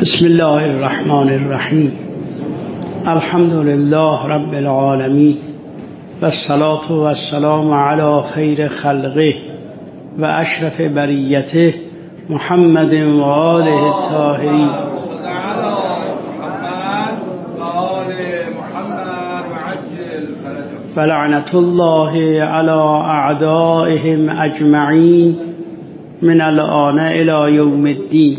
بسم الله الرحمن الرحیم. الحمد لله رب العالمین و الصلاة و السلام علی خیر خلقه و اشرف بریته محمد و آله الطاهرین. فلعنة الله على اعدائهم اجمعین من الآن الى یوم الدین.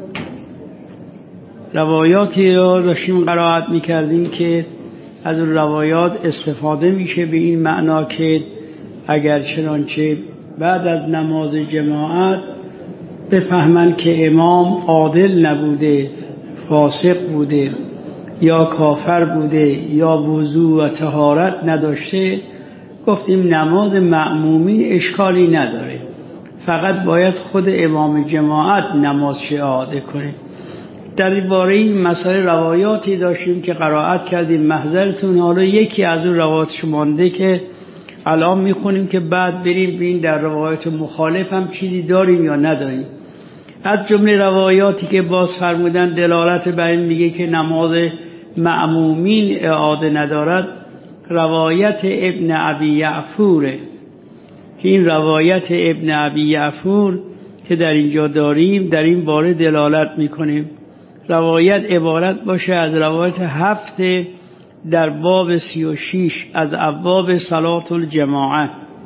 روایاتی رو داشتیم قرائت میکردیم که از اون روایات استفاده میشه به این معنا که اگر چنانچه بعد از نماز جماعت بفهمن که امام عادل نبوده، فاسق بوده یا کافر بوده یا وضو و طهارت نداشته، گفتیم نماز مأمومین اشکالی نداره، فقط باید خود امام جماعت نمازش اعاده کنه. در باره این مسائل روایاتی داشتیم که قرائت کردیم، محضرتون حالا یکی از اون روایاتش مانده که الان میخونیم که بعد بریم ببین در روایات مخالف هم چیزی داریم یا نداریم. از جمله روایاتی که باز فرمودن دلالت بر این میگه که نماز مأمومین اعاده ندارد، روایت ابن ابی یعفوره که این روایت ابن ابی یعفور که در اینجا داریم در این باره دلالت میکنیم. روایت عبارت باشه از روایت 7 در باب 36 از ابواب صلاة الجماعه.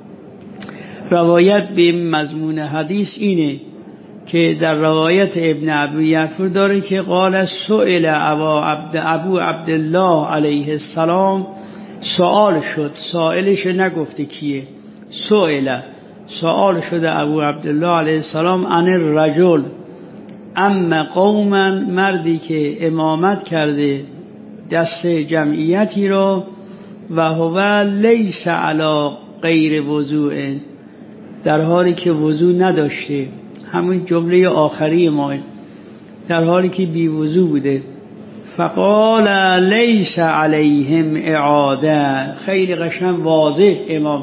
روایت به مضمون حدیث اینه که در روایت ابن ابی یعفور داره که قال سئل ابو عبدالله علیه السلام، سوال شد، سائلش نگفته کیه، سوال شده ابو عبدالله علیه السلام عن الرجل، اما قوما، مردی که امامت کرده دست جمعیتی رو و هو لیس علی غیر وضوء، در حالی که وضو نداشته، همون جمله آخری ما، در حالی که بی وضو بوده. فقال لیس علیهم اعاده، خیلی قشنگ واضح امام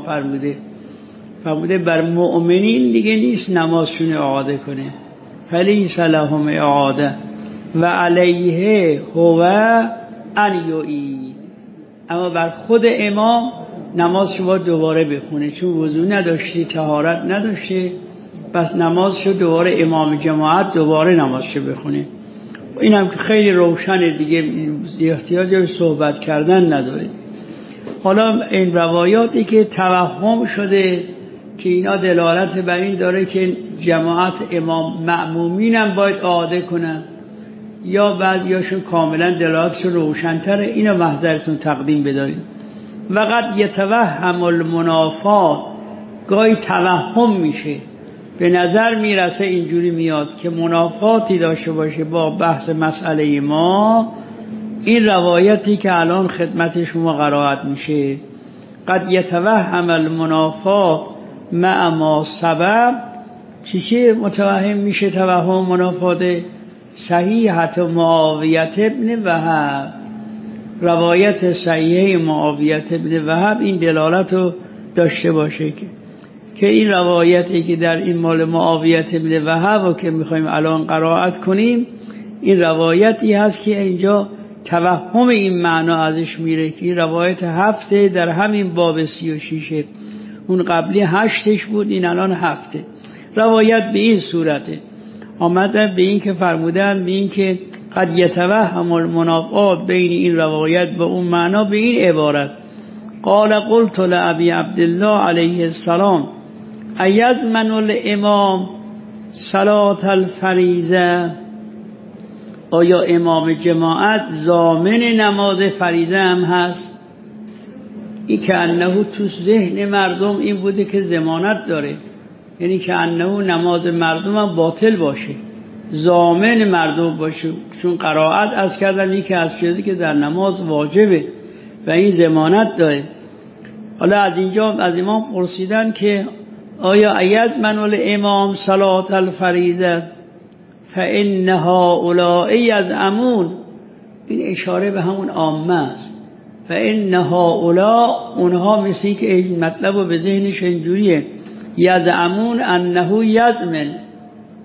فرموده بر مؤمنین دیگه نیست نمازشون اعاده کنه، فلیس لهم اعاده و علیه هو ان یعید، اما بر خود امام نمازشو باید دوباره بخونه، چون وضو نداشتی، طهارت نداشته، پس نمازشو دوباره امام جماعت دوباره نمازشو بخونه. این هم که خیلی روشنه دیگه، احتیاج به صحبت کردن نداره. حالا این روایاتی که توهم شده که اینا دلالت بر این داره که جماعت امام مأمومین هم باید اعاده کنن، یا بعضیاشون کاملا دلالتشون روشن‌تره، اینو محضرتون تقدیم بدارید. وقد یتوهم المنافات، گاهی توهم میشه، به نظر میرسه اینجوری میاد که منافاتی داشته باشه با بحث مسئله ما این روایتی که الان خدمت شما قرائت میشه. قد یتوهم المنافات مع ما سبب، چی متوهم میشه توهم منافاته؟ صحیحت معاویت ابن وهب، روایت صحیحه معاویت ابن وهب این دلالت رو داشته باشه که این روایتی که در این مال معاویت ابن وهب و که میخوایم الان قرائت کنیم، این روایتی هست که اینجا توهم این معنا ازش میره که این روایت 7 در همین باب 36، اون قبلی 8ش بود، این الان 7. روایت به این صورته آمدن به این که فرمودن به این که قد یتوهم المنافات بین این روایت و اون معنا به این عبارت. قال قلت لابی عبدالله علیه السلام ایضمن الامام صلاة الفریضه، آیا امام جماعت ضامن نماز فریضه هم هست؟ این که انه تو ذهن مردم این بوده که ضمانت داره، یعنی که انه نماز مردم هم باطل باشه، ضامن مردم باشه، چون قرائت از کردن یکی از چیزی که در نماز واجبه و این ضمانت داره. حالا از اینجا از امام پرسیدن که آیا ایضمن الامام صلاة الفریضه فان هؤلاء یزعمون، این اشاره به همون عامه است، فان هؤلاء، اونها مثل این که این مطلب رو به ذهنش اینجوریه، یزعمون انه یضمن،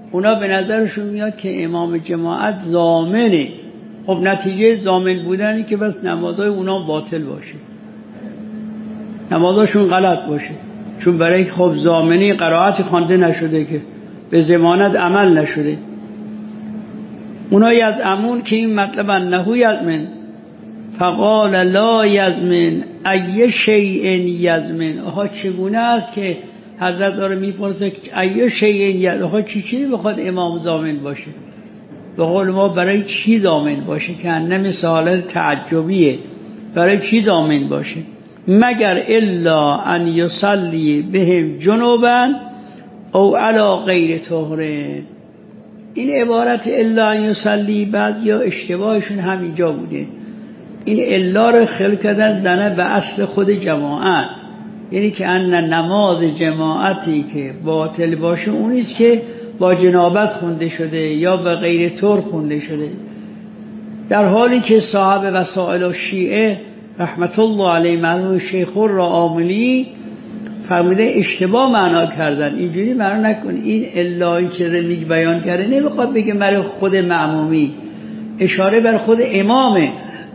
اونا به نظرشون میاد که امام جماعت ضامنه. خب نتیجه ضامن بودنی که بس نمازهای اونا باطل باشه، نمازاشون غلط باشه، چون برای خب ضامنی قرائت خوانده نشده که به ضمانت عمل نشده. اونا یزعمون که این مطلب انه یزمن فقال لا یزمن ای شیء یزمن. آها چگونه است که حضرت داره میپرسه ای شیء یزمن، آها چی بخواد امام ضامن باشه؟ به قول ما برای چی ضامن باشه که انم سوال تعجبیه، برای چی ضامن باشه؟ مگر الا ان یصلی بهم جنوبا او علی غیر طهر. این عبارت الا ان یصلی بعضیا اشتباهشون همینجا بوده. این الا رو خل کردن زنه به اصل خود جماعت، یعنی که ان نماز جماعتی که باطل باشه اونیست که با جنابت خونده شده یا به غیر طور خونده شده، در حالی که صاحب وسائل و شیعه رحمت الله علیه مرحوم شیخ الرعاملی فرموده اشتباه معنا کردن، اینجوری معنا نکن. این الهی که رمیگ بیان کرده نمیخواد بگه برای خود معمومی، اشاره بر خود امامه.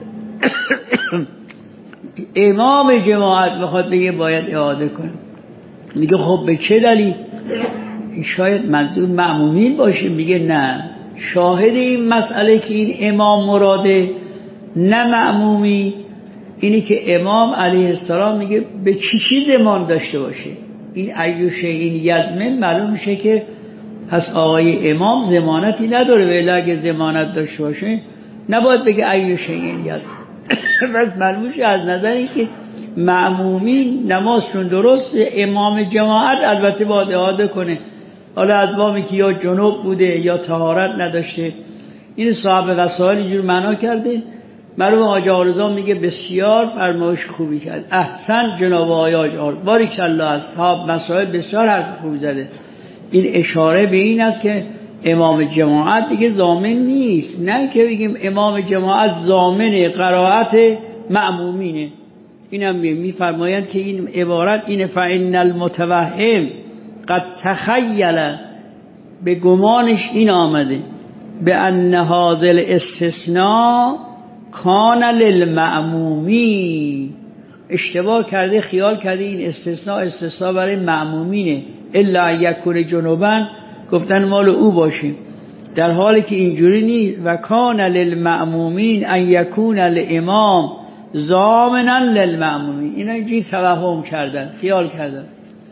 امام جماعت بخواد بگه باید اعاده کنه، میگه خب به چه دلیل؟ شاید منظور معمومین باشه. میگه نه، شاهد این مسئله که این امام مراده نه معمومی اینی که امام علیه السلام میگه به چی ضمان داشته باشه. این ایوشه این یزمن معلوم میشه که پس آقای امام ضمانتی نداره، ولی اگه ضمانت داشته باشه نباید بگه ایوشه این یزمن. بس معلوم میشه از نظر اینکه معمومین نمازشون درست، امام جماعت البته باید اعاده کنه، حالا از بامی که یا جنوب بوده یا طهارت نداشته. این صاحب وسائل اینجور معنا کرده. مرحوم حاج آرزا میگه بسیار فرمایش خوبی کرد، احسن جناب آقای حاج آرزا، بارک الله، اصحاب مسائل بسیار حرف خوبی زده. این اشاره به این است که امام جماعت دیگه ضامن نیست، نه که بگیم امام جماعت ضامن قرائت مأمومینه. اینم میفرمایند که این عبارت اینه فإن المتوهم قد تخیل، به گمانش این آمده به ان هذا الاستثناء کان للمأمومین، اشتباه کرده، خیال کرده این استثناء برای مأمومینه، الا یکون جنوبا گفتن مال او باشه، در حالی که اینجوری نیست. و کان للمأمومین ان یکون الامام ضامنا للمأمومین. اینا اینجوری توهم کردن، خیال کردن.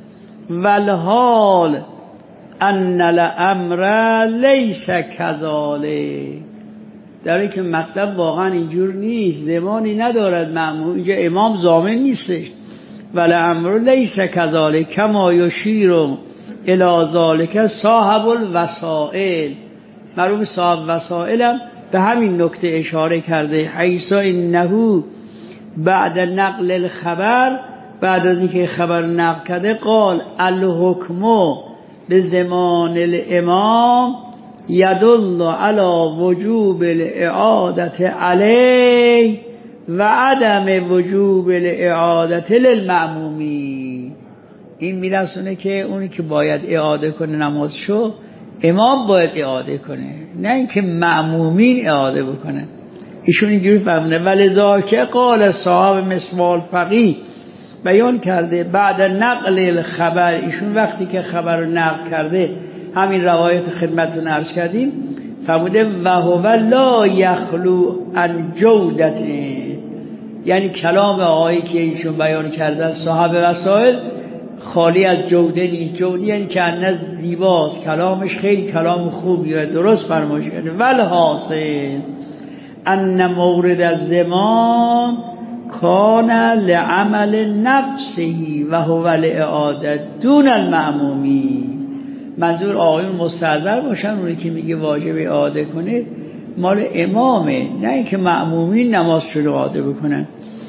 والحال ان الامر لیس کذالک، در این که مطلب واقعا اینجور نیست، زمانی ندارد مأموم، اینجا امام ضامن نیستش. والامر لیس کذالک کما یشیر الی ذلک صاحب الوسائل. مرحوم صاحب وسائل هم به همین نکته اشاره کرده، حیث انه بعد نقل الخبر، بعد از اینکه خبر نقل کرده، قال الحکم به زمان الامام یدل علی وجوب الاعادت علیه و عدم وجوب الاعادت للمأمومین. این میرسونه که اونی که باید اعاده کنه نمازشو امام باید اعاده کنه، نه اینکه مأمومین اعاده بکنه. ایشون اینجوری فرمونه ولذا که قال صاحب مصباح الفقیه بیان کرده بعد نقل الخبر، ایشون وقتی که خبر رو نقل کرده، همین روایت خدمتتون عرض کردیم، فرموده و هو لا یخلو عن جودت، یعنی کلام آقایی که ایشون بیان کرده صاحب وسائل خالی از جوده نیست. جوده یعنی که از زیباست، کلامش خیلی کلام خوبیه، درست فرمایش کرده. والحاصل ان مورد الزمان کان لعمل نفسه و هو الاعاده دون المأمومین. منظور آقایون مستحضر باشن، اونی که میگه واجب اعاده کنه مال امامه، نه اینکه مأمومین نماز شروع اعاده بکنن.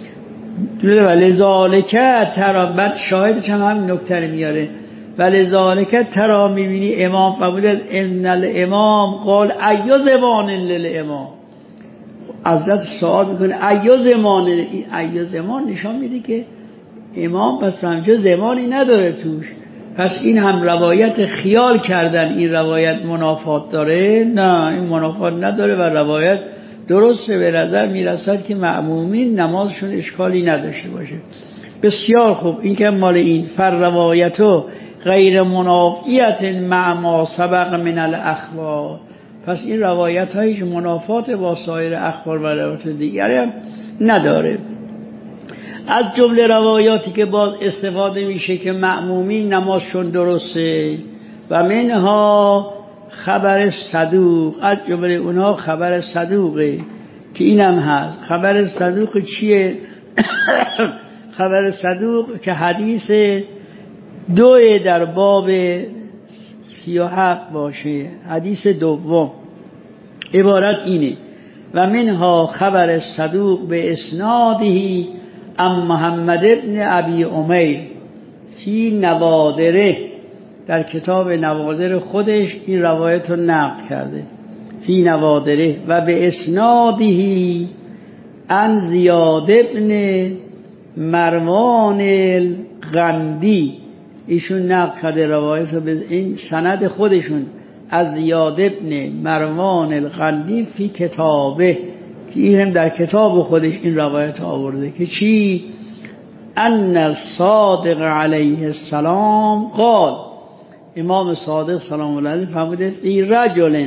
ولذالک ترا، بعد شاهدش هم همین نکته میاره، ولذالک ترا میبینی امام فرموده ان الامام قال ای زمان للامام. حضرت سوال میکنه ای زمان، ای زمان نشان میده که امام پس فرموده زمانی نداره توش. پس این هم روایت خیال کردن این روایت منافات داره؟ نه، این منافات نداره و روایت درسته. به نظر میرسد که مأمومین نمازشون اشکالی نداشته باشه. بسیار خوب. این که مال این روایتو غیر منافیت مع ما سبق من الاخبار، پس این روایت هایش منافات با سایر اخبار و روایت دیگری هم نداره. از جمله روایاتی که باز استفاده میشه که مأمومین نمازشون درسته و منها خبر صدوق، از جمله اونها خبر صدوقه که اینم هست. خبر صدوق چیه؟ خبر صدوق که حدیث 2 در باب 37 باشه، حدیث دوم عبارت اینه: و منها خبر صدوق به اسنادهی ام محمد ابن ابی امیر فی نوادره، در کتاب نوادر خودش این روایت رو نقل کرده، فی نوادره، و به اسنادهی عن زیاد ابن مروان الغندی، ایشون نقل کرده روایت رو به این سند خودشون از زیاد ابن مروان الغندی فی کتابه، که این هم در کتاب خودش این روایت آورده که چی؟ ان الصادق علیه السلام قال، امام صادق سلام الله علیه فرموده فی رجل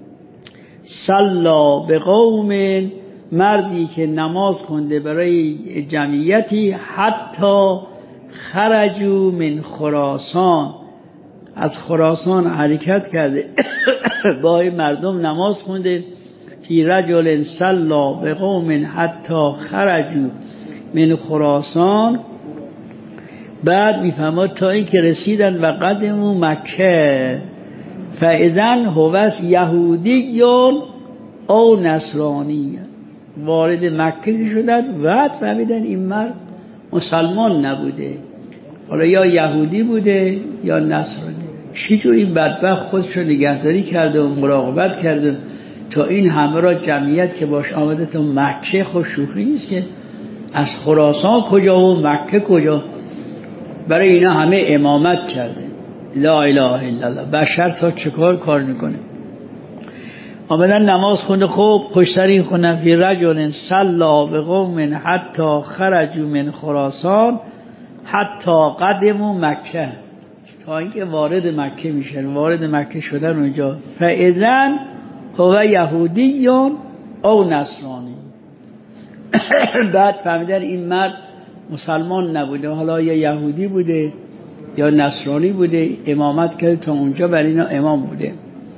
صلی بقوم، مردی که نماز خونده برای جمعیتی حتی خرجوا من خراسان، از خراسان حرکت کرده با مردم نماز خونده. فی رجل صلی بقوم حتی خرجوا من خراسان، بعد میفهمد تا این که رسیدن و قدموا مکه فاذن هوس یهودی او نصرانی، وارد مکه شدن بعد فهمیدن این مرد مسلمان نبوده، حالا یا یهودی بوده یا نصرانی. چیجور این بدبخت خودش رو نگهداری کرده و مراقبت کرده تا این همه را جمعیت که باش آمده تا مکه، خود شوخی نیست که از خراسان کجا و مکه کجا، برای اینا همه امامت کرده. لا اله الا الله. بشر تا چه کار میکنه؟ آمدن نماز خونده، خوب پشتری خوندن فی رجل صلی بقوم حتی خرجوا من خراسان حتی قدموا مکه، تا اینکه وارد مکه میشن، وارد مکه شدن اونجا فاذن هو یهودی او نصرانی، بعد فهمیدن این مرد مسلمان نبوده، حالا یا یهودی بوده یا نصرانی بوده، امامت کرده تا اونجا بر اینا امام بوده.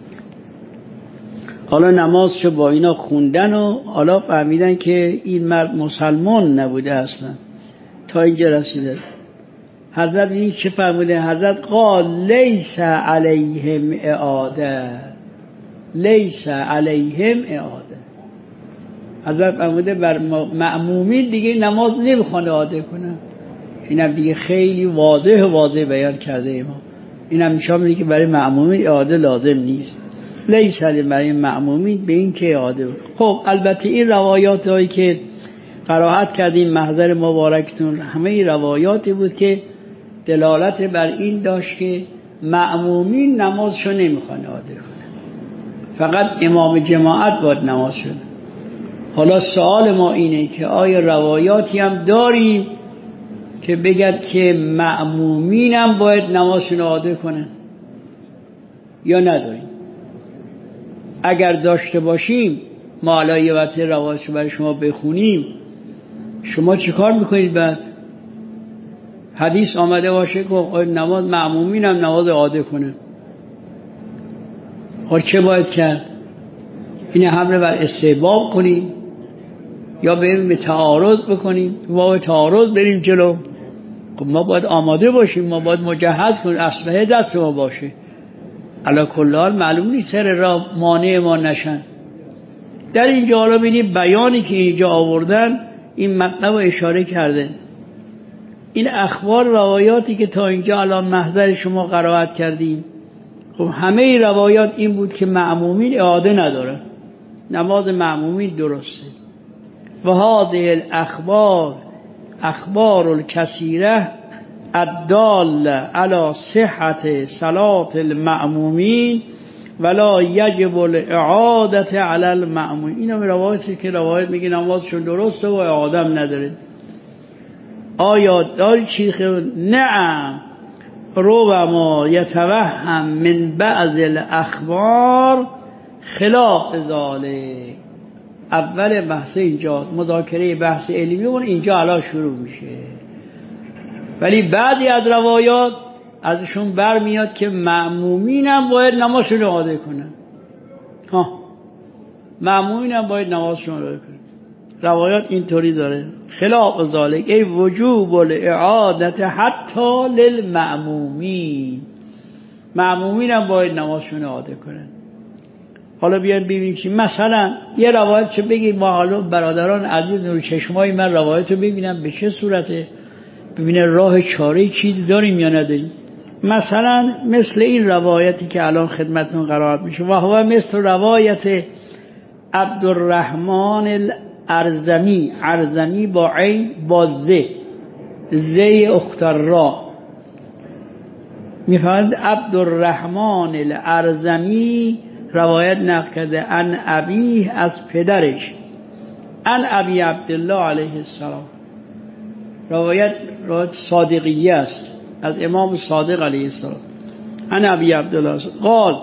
حالا نمازشو با اینا خوندن و حالا فهمیدن که این مرد مسلمان نبوده اصلا، تا اینجا رسیده. حضرت این چه فرموده؟ حضرت قال لیس علیهم اعاده، لیس علیهم اعاده. حضرت فرموده بر مأمومین دیگه نماز نمیخوان اعاده کنن. اینم دیگه خیلی واضح بیان کرده امام. اینم نشون میده که برای مأمومین اعاده لازم نیست. لیس برای مأمومین به این که اعاده. خب البته این روایات هایی که قرائت کردیم محضر مبارکتون همه روایاتی بود که دلالت بر این داشت که مأمومین نمازشو نمیخوان اعاده کنن، فقط امام جماعت باید نمازشو. حالا سوال ما اینه که آیا روایاتی هم داریم که بگد که مأمومین هم باید نمازشون اعاده کنن یا نداریم؟ اگر داشته باشیم ما الان یه وقت روایتشو برای شما بخونیم، شما چه کار میکنید؟ بعد حدیث آمده باشه که نماز مأمومین هم نماز اعاده کنن، خب چه باید کرد؟ این حمله بر استحباب کنیم یا بریم به تعارض بکنیم؟ ما به تعارض بریم جلو؟ خب ما باید آماده باشیم، ما باید مجهز کنیم، اسلحه دست ما باشه. علی کل حال معلوم نیست سر را مانع ما نشن. در اینجا حالا ببینید بیانی که اینجا آوردن این مطلب رو اشاره کرده. این اخبار روایاتی که تا اینجا الان محضر شما قرائت کردیم، خب همه روایات این بود که مأمومین اعاده نداره، نماز مأمومین درسته. و هذه الاخبار اخبار الکثیره الدال علی صحت صلاة المأمومین ولا یجب الاعادة علی المأمومین. این هم روایتی که روایت میگه نمازشون درسته و اعاده نداره. آیا داری چیز نعم ربما یتوهم من بعض الاخبار خلاف ذلك. اول بحث اینجا مذاکره بحث علمی اون اینجا الان شروع میشه، ولی بعضی از روایات ازشون برمیاد که مأمومین هم باید نمازشون اعاده کنن. مأمومین هم باید نمازشون اعاده کنن. روایات اینطوری داره خلاف ذلك ای وجوب الاعاده حتی للمأمومین. مأمومین هم باید نمازشون اعاده کنن. حالا بیایم ببینیم که مثلا یه روایت که بگیم ما حالا برادران عزیز نور چشمای من روایت رو ببینم به چه صورته، ببینه راه چاره چیزی داریم یا نداریم. مثلا مثل این روایتی که الان خدمتتون قرار میشه و هو مثل روایت عبدالرحمن الارزمی، ارزمی با عین بازده زی اختر را میفهمد. عبدالرحمن الارزمی روایت نقل کرده ان ابیه از پدرش، ان ابی عبدالله علیه السلام. روایت صادقیه است از امام صادق علیه السلام. ان ابی عبدالله قال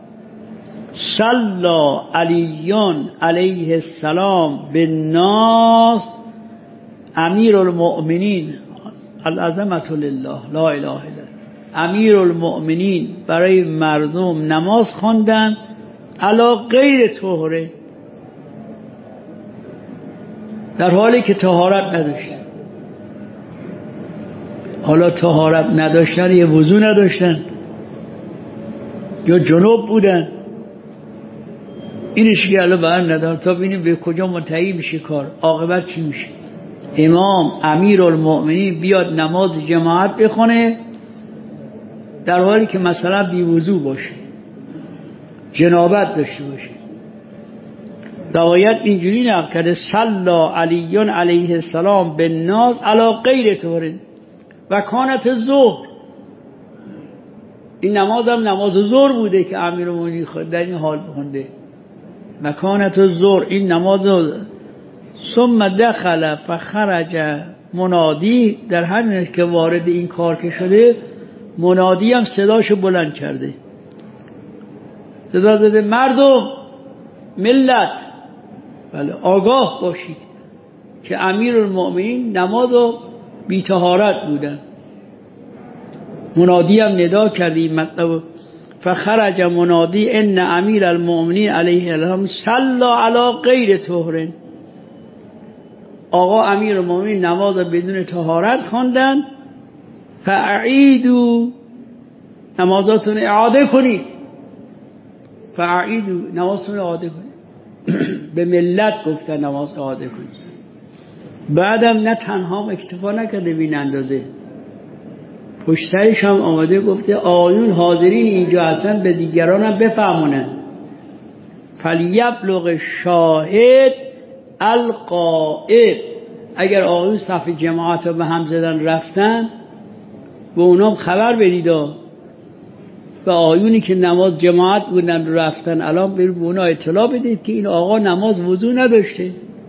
صلی علی علیه السلام بالناس امیر المؤمنین العظمة لله لا اله الا امیر المؤمنین برای مردم نماز خواندن علا غیر طهره، در حالی که طهارت نداشتن. حالا طهارت نداشتن یه وضو نداشتن یا جنوب بودن، اینش که الان بر ندارم تا ببینیم به کجا منتهی میشه کار، عاقبت چی میشه. امام امیر المؤمنین بیاد نماز جماعت بخونه در حالی که مثلا بی وضو باشه، جنابت داشته باشه. روایت اینجوری نقل کرده صلی علی علیه السلام بالناس علی غیر طهر و کانت ظهر. این نماز هم نماز ظهر بوده که امیرالمومنین در این حال بخونده و کانت ظهر. این نماز ثم دخل فخرج منادی، در همین که وارد این کار که شده منادی هم صداشو بلند کرده، صدا زده مردم ملت بله آگاه باشید که امیرالمؤمنین نمازو بی طهارت بودن. منادی هم ندا کرده این مطلب. فخرج منادی ان امیر المؤمنین علیه السلام صلی علی غیر طهر. آقا امیرالمؤمنین نماز بدون طهارت خواندن. فاعیدوا نمازاتون اعاده کنید. فاعیدوا نمازتون اعاده کنید. به ملت گفتن نماز اعاده کنید. بعدم نه تنها اکتفا نکرده بین اندازه، پشت سرش هم آمده گفته آقایون حاضرین اینجا هستن به دیگران هم بفهمونن. فلیبلغ شاهد الغائب. اگر آقایون صف جماعت رو به هم زدن رفتن به اونام خبر بدید. و آقایونی که نماز جماعت بودن رفتن الان به اونا اطلاع بدید که این آقا نماز وضو نداشته.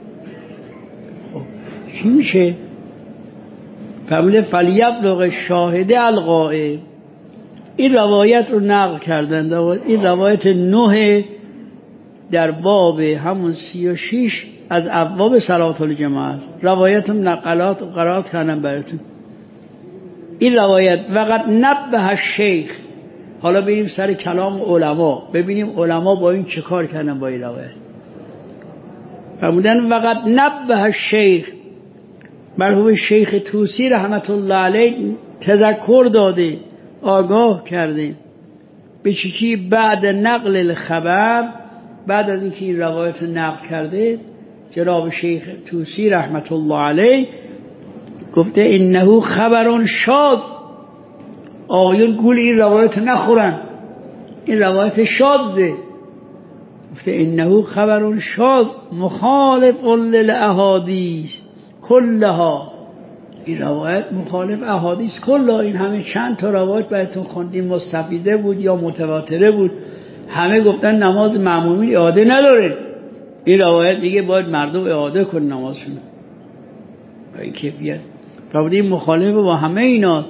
چی میشه؟ فهمیده فلیبلغ شاهد الغائب. این روایت رو نقل کردن. این روایت 9 در باب همون 36 از ابواب صلاة الجماعه است. روایت هم نقلات و قرائت کردن براتون. این روایت وقت نبه الشیخ. حالا بریم سر کلام علما ببینیم علما با این چه کار کردن با این روایت. فرمودن وقت نبه الشیخ، مرحوم شیخ طوسی رحمت الله علیه تذکر داده، آگاه کرده به چی بعد نقل الخبر، بعد از اینکه این روایت نقل کرده جناب شیخ طوسی رحمت الله علیه گفته انه خبر شاذ. آقایون گول این روایت نخورن، این روایت شاذه. گفته انه خبر شاذ مخالف للاحادیث کلها. این روایت مخالف احادیث کلا. این همه چند تا روایت براتون خوندیم، مستفیضه بود یا متواتره بود، همه گفتن نماز مأمومین اعاده نداره. این روایت دیگه باید مردم اعاده کنن نمازشون. این کیفیت فرمودی مخالف با همه اینا.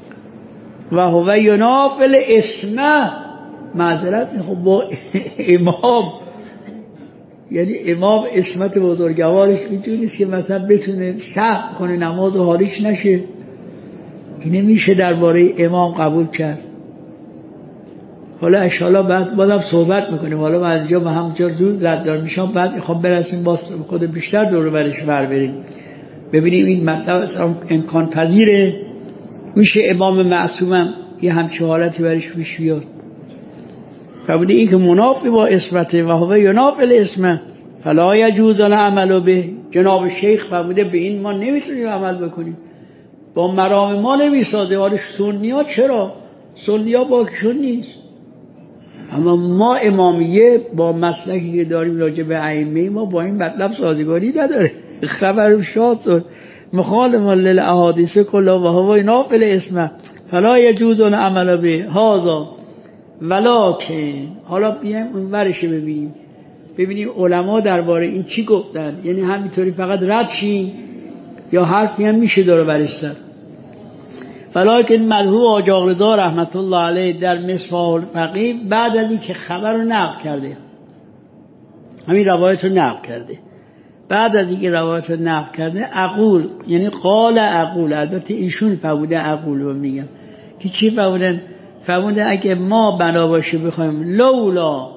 و هو ینافل اسمه، معذرت خب با امام، یعنی امام اسمت بزرگوارش اینجوری نیست که مثلا بتونه سقف کنه نماز و حالیش نشه. اینه میشه درباره امام قبول کرد. حالا انشاءالله بعدم صحبت میکنیم. حالا من اینجا با همجور زود رددار میشم، بعد خب برسیم با خود بیشتر دور برش بر بریم ببینیم این مطلب اصلا امکان پذیره. میشه امام معصومم یه همچه حالتی برش پیش بیاد. فرموده این که منافی با اسمته و هو ینافل اسمه فلا یجوز العمل به. جناب شیخ فرموده به این ما نمیتونیم عمل بکنیم، با مرام ما نمیسازه. حالا سنی ها چرا؟ سنی ها باکشون نیست، اما ما امامیه با مسلکی که داریم راجع به ائمه ما با این مطلب سازگاری نداره. خبر شاد شد مخالف للاحادیث کلا و هو ینافل اسمه فلا یجوز العمل به هذا ولکن. حالا بیایم اون ورش ببینیم علما درباره این چی گفتن. یعنی همینطوری فقط رد شیم یا حرفی هم میشه داره برش زد. ولکن مرحوم حاج آقا رضا رحمت الله علیه در مصباح الفقیه بعد از این که خبر رو نقل کرده، همین روایت رو نقل کرده، بعد از این که روایت رو نقل کرده اقول، یعنی قال اقول، البته ایشون فرموده اقول رو میگم که چی فرمودن؟ فرموده اگه ما بنا باشه بخوایم لولا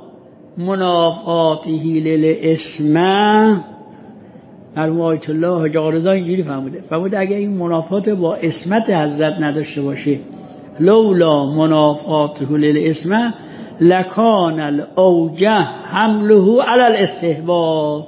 منافاتی للاسمه، مرحوم آیت الله حاج آقا رضا اینجوری فرموده اگه این منافات با اسمت حضرت نداشته باشه، لولا منافاته للاسمه لکان الاوجه حمله علی الاستحباب.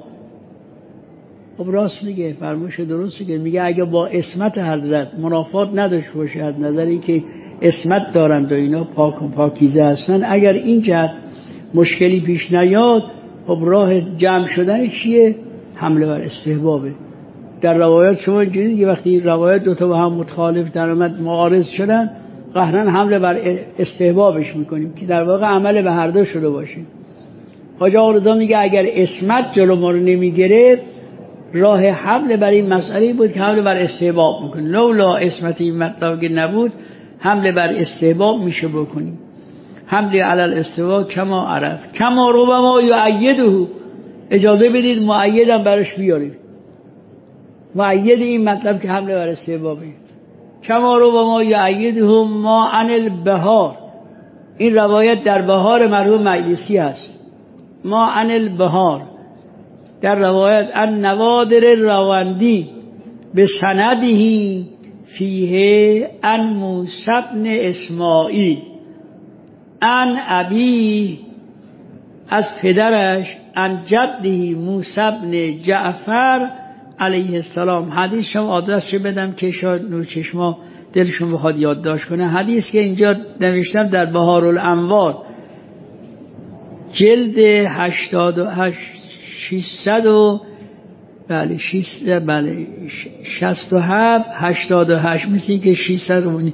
خب راست میگه، فرموش درست میگه اگه با اسمت حضرت منافات نداشته باشه از نظر اینکه اسمت دارند و اینا پاک و پاکیزه هستن، اگر این جهت مشکلی پیش نیاد، خب راه جمع شدن چیه؟ حمله بر استحبابه. در روایات شما اینجوریه که وقتی روایات دوتا با هم متخالف در اومد معارض شدن، قهرن حمله بر استحبابش میکنیم که در واقع عمل به هر دو شده باشه. حاج آقا رضا میگه اگر اسمت جلو ما رو نمیگرفت، راه حمله بر این مسئله بود که حمله بر استحباب میکنیم. لولا اسمت این مطلب که نبود، حمله بر استحباب میشه بکنیم. حمله علی الاستحباب کما عرف کما ربما یؤیده. اجازه بدید مؤیدم براش بیاریم، مؤید این مطلب که حمله بر استحبابه. کما ربما یؤیده ما عن البهار، این روایت در بهار مرحوم مجلسی هست. ما عن البهار در روایت ان نوادر راوندی به سندهی فیه ان موسی بن اسماعیل ان ابی، از پدرش، ان جدی موسی بن جعفر علیه السلام. حدیث شما آدرسش بدم که شاید نور چشما دلشون بخواد یادداشت کنه. حدیث که اینجا نوشتم در بهارالانوار جلد 88 600 بله 67 88 مثل که 600 و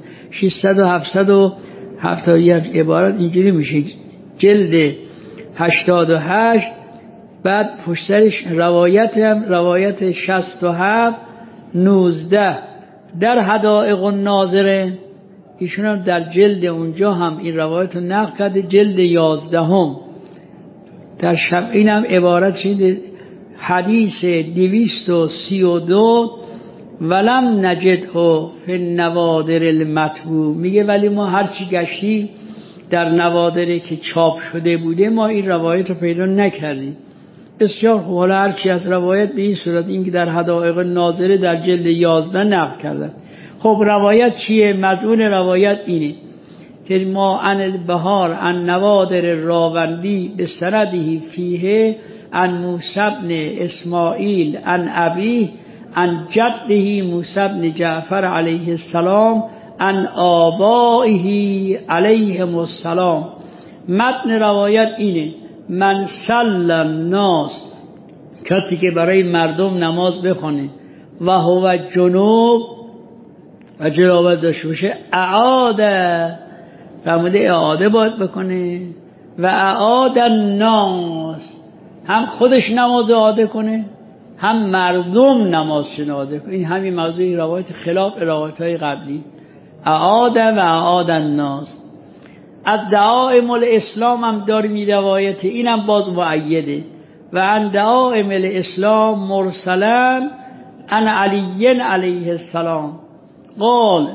771 عبارت اینجوری میشه. جلد 88 بعد پشترش روایت 67 19 در حدائق الناظرین. ایشون هم در جلد اونجا هم این روایت رو نقل کرده، جلد 11 در شب. این هم عبارت شده حدیث 232 ولم نجده فی النوادر المطبوع. میگه ولی ما هرچی گشتیم در نوادری که چاپ شده بوده ما این روایت رو پیدا نکردیم. بسیار خوب. حالا هرچی از روایت به این صورت، این که در حدائق ناظره در جلد 11 نقل کردن. خب روایت چیه؟ مضمون روایت اینه که ما عن البهار عن نوادر راوندی به سندهی فیه عن موسی بن اسماعیل عن ابی عن جده موسی بن جعفر علیه السلام عن آبائه علیهم السلام. متن روایت اینه: من صلی الناس، کسی که برای مردم نماز بخونه، و هو جنوب، و جراوت داشته باشه اعاده فرموده اعاده باید بکنه و اعاد الناس هم خودش نماز اعاده کنه هم مردم نمازشون اعاده کنه. این همین موضوع روایت خلاف روایت‌های قبلی اعاده و اعاد الناس. از دعائم الاسلام هم داریم این روایت اینم باز مؤیده و ان دعائم الاسلام مرسلا عن علی علیه السلام قال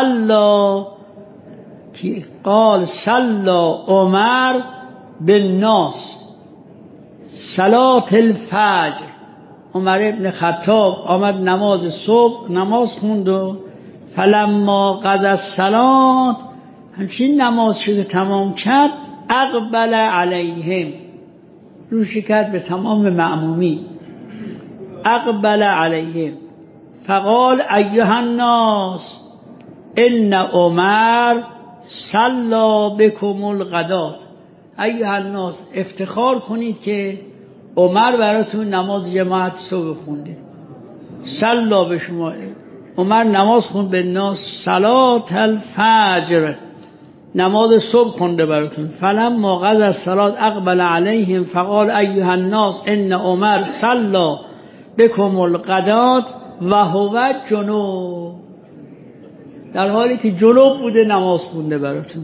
صلى عمر بالناس صلاة الفجر. عمر ابن خطاب آمد نماز صبح نماز خوند و فلما قضى الصلاة همچین نماز شده تمام کرد اقبل علیهم روشی کرد به تمام مأمومی اقبل علیهم فقال ایها الناس ان عمر صلى بكم الغداة. ایها الناس افتخار کنید که عمر براتون نماز جماعت صبح خونده. صلى به شما عمر نماز خوند به ناس صلاة الفجر نماز صبح خونده براتون. فلما قضى الصلاة اقبل علیهم فقال ایها الناس ان عمر صلى بكم الغداة و هو جنوب در حالی که جنوب بوده نماز خونده براتون.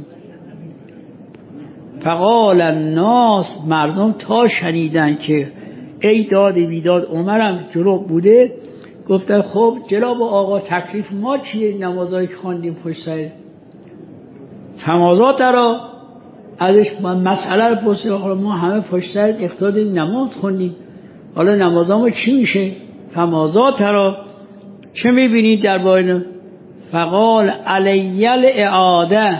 فقال الناس مردم تا شنیدن که ای داد بیداد عمرم جنوب بوده گفتن خب جناب آقا تکلیف ما چیه نمازایی که خواندیم پشت سر فمازات را ازش مسئله رو پرسید ما همه پشت سر اقتدیم نماز خوندیم حالا نمازامو چی میشه فمازات را چه میبینید در باینه فقال علی الاعاده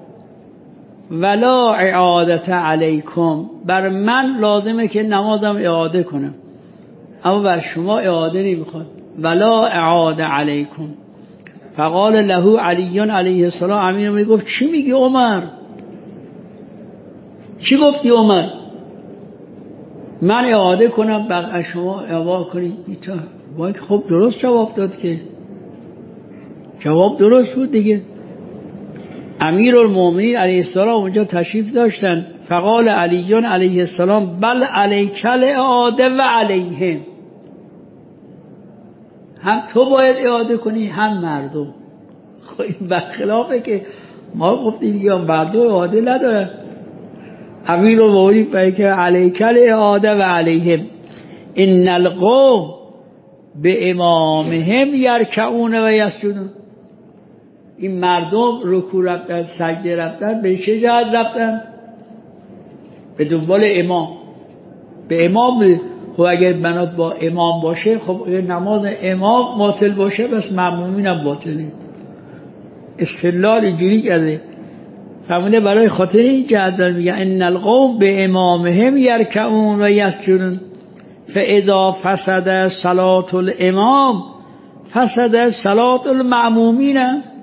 ولا اعادت علیکم بر من لازمه که نمازم اعاده کنم اما بر شما اعاده نمیخواد ولا اعاده علیکم. فقال له علی علیه السلام امیر میگفت چی میگی عمر چی گفتی عمر من اعاده کنم بر شما اعاده کنید باید خب درست جواب داد که جواب درست بود دیگه. امیرالمومنین علیه السلام اونجا تشریف داشتن فقال علی علیه السلام بل علیک الاعاده و علیهم هم تو باید اعاده کنی هم مردم. خب این برخلافه که ما گفتیم دیگه مردم اعاده ندارن. امیرالمومنین فرمود که علیک الاعاده و علیهم ان القوم به امامهم یرکعون و یسجدون. این مردم رکوع رفتن سجده رفتن به چه جهت رفتن به دنبال امام به امام. خب اگر بنات با امام باشه خب اگر نماز امام باطل باشه بس مأمومین هم باطله. استدلال اینجوری کرده فرموده برای خاطر این جهت میگه ان القوم به امامهم یرکعون و یسجدون فاذا فسد صلاة الامام فسد صلاة المأمومین.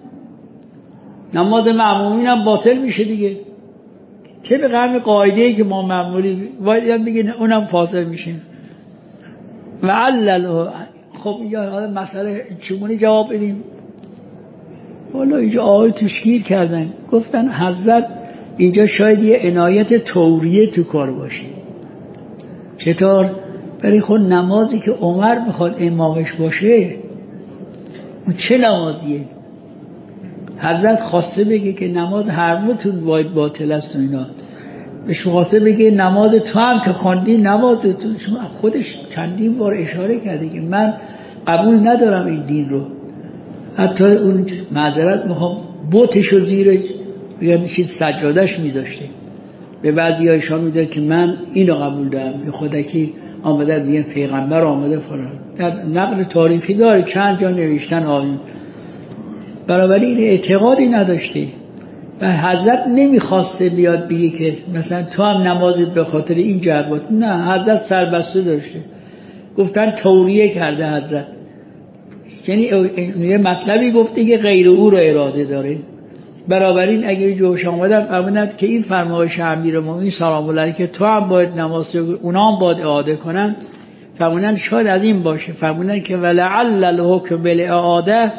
نماز مأمومین هم باطل میشه دیگه طبق همین قاعده‌ای که ما معمولی باید بگیم اونم فاسد میشه. و علل خب یا مسئله چگونه جواب بدیم والا اینجا آقای تشکیل کردن گفتن حضرت اینجا شاید یه عنایت توریه تو کار باشه. چطور؟ برای خود نمازی که عمر میخواد امامش باشه اون چه نمازیه؟ حضرت خواسته بگه که نماز هر متون باید باطل است و اینا بهش خواسته بگه نماز تو هم که خواندی نماز تو خودش چندین بار اشاره کرده که من قبول ندارم این دین رو. حتی اون معذرت میخوام بوتشو زیر بگم چیز سجادش میذاشته به بعضی هایشان میداد که من اینو قبول دارم به خودکی آمده بگم پیغمبر آمده فران در نقل تاریخی داره چند جا نوشتن آیون برابری این اعتقادی نداشته و حضرت نمیخواسته بیاد بگه که مثلا تو هم نمازت به خاطر این جهت بود. نه حضرت سربسته داشته گفتن توریه کرده حضرت یعنی یه مطلبی گفته که غیر او رو اراده داره. بنابراین اگه جوش آمدن فرمودند که این فرمایش امیرالمومنین سلام الله علیه که تو هم باید نماز اونا هم باید اعاده کنن فرمودند شاید از این باشه. فرمودند که ولعل الحکم بالاعاده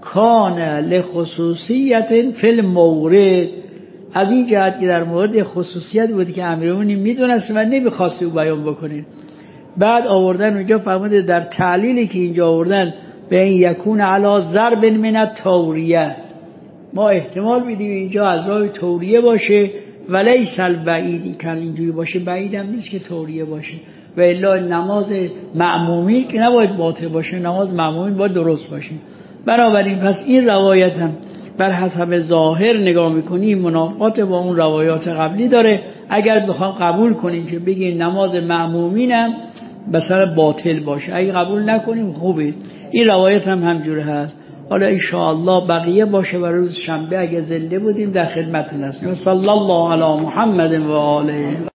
کان لخصوصیت فی المورد، از این جهت که در مورد خصوصیت بود که امیرالمومنین میدونست و نمیخواست او بیان بکنه. بعد آوردن اونجا فرموده در تعلیلی که اینجا آوردن به این یکون علی ضرب من التوریه، ما احتمال میدیم اینجا از راه توریه باشه، ولیس البعید، که اینجوری باشه بعید هم نیست که توریه باشه، و الا نماز مأمومین که نباید باطل باشه، نماز مأمومین باید درست باشه. بنابراین پس این روایت هم بر حسب ظاهر نگاه میکنیم منافات با اون روایات قبلی داره. اگر بخوام قبول کنیم که بگیم نماز مأمومین هم مثلا باطل باشه، اگه قبول نکنیم خوبه. این روایت هم همجوره هست. حالا انشاءالله بقیه باشه برای روز شنبه اگه زنده بودیم در خدمتتون هستیم. صلی الله علی محمد و آله.